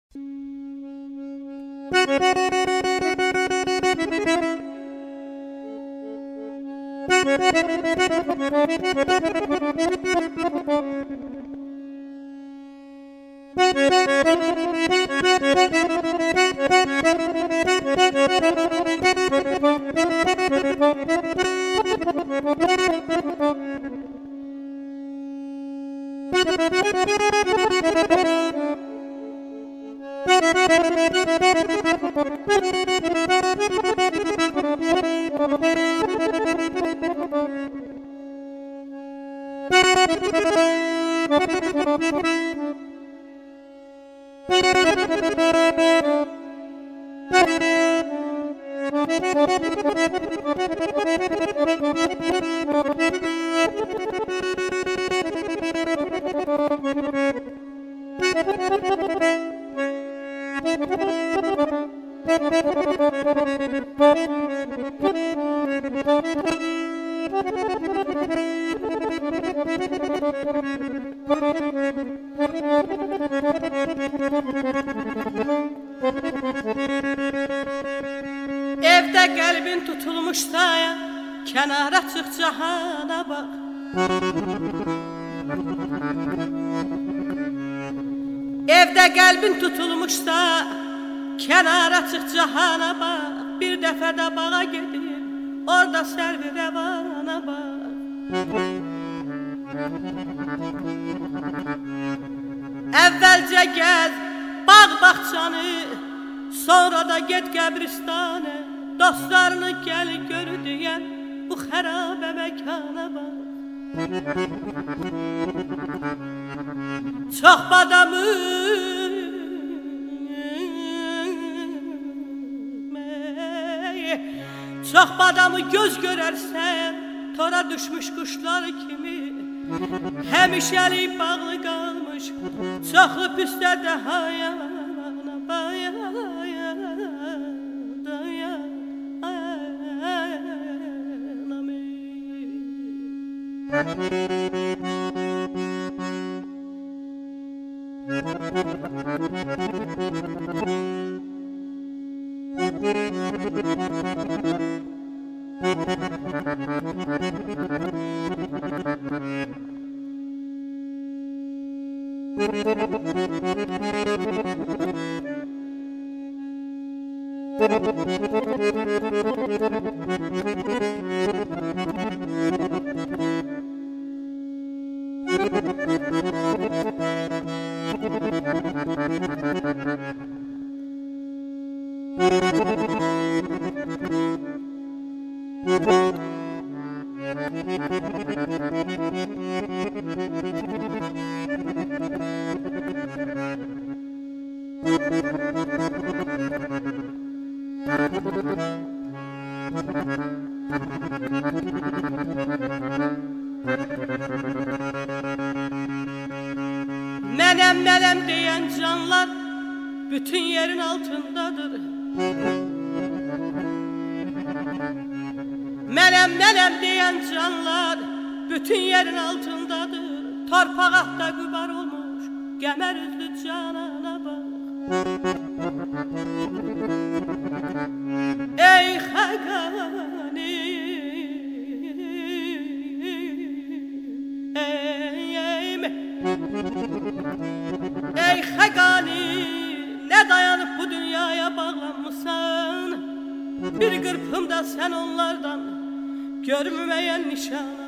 Evdə qəlbin tutulmuşsa, kənara çıx cahana bax. Evdə qəlbin tutulmuşsa, kənara çıx cahana bax. Bir dəfə də bağa gedib, orada sərvi rəvana bax. Əvvəlcə gəz bağ-bağçanı, sonra da get qəbristanə. Dostlarını gəl gör deyən bu xərabə məkana bax. Çox badamı çox badamı göz görərsən, tora düşmüş quşlar kimi. Həmişəlik bağlı qalmış, çoxlu püstədə hayana bayana Mənəm deyən canlar bütün yerin altındadır. Mənəm deyən canlar bütün yerin altındadır. Torpaqda qübar olmuş qəmər üzlü canana bax. Ey xəqani, ey xəqani, nə dayanıb bu dünyaya bağlanmışsan? Bir qırpımda sən onlardan görməyən nişana.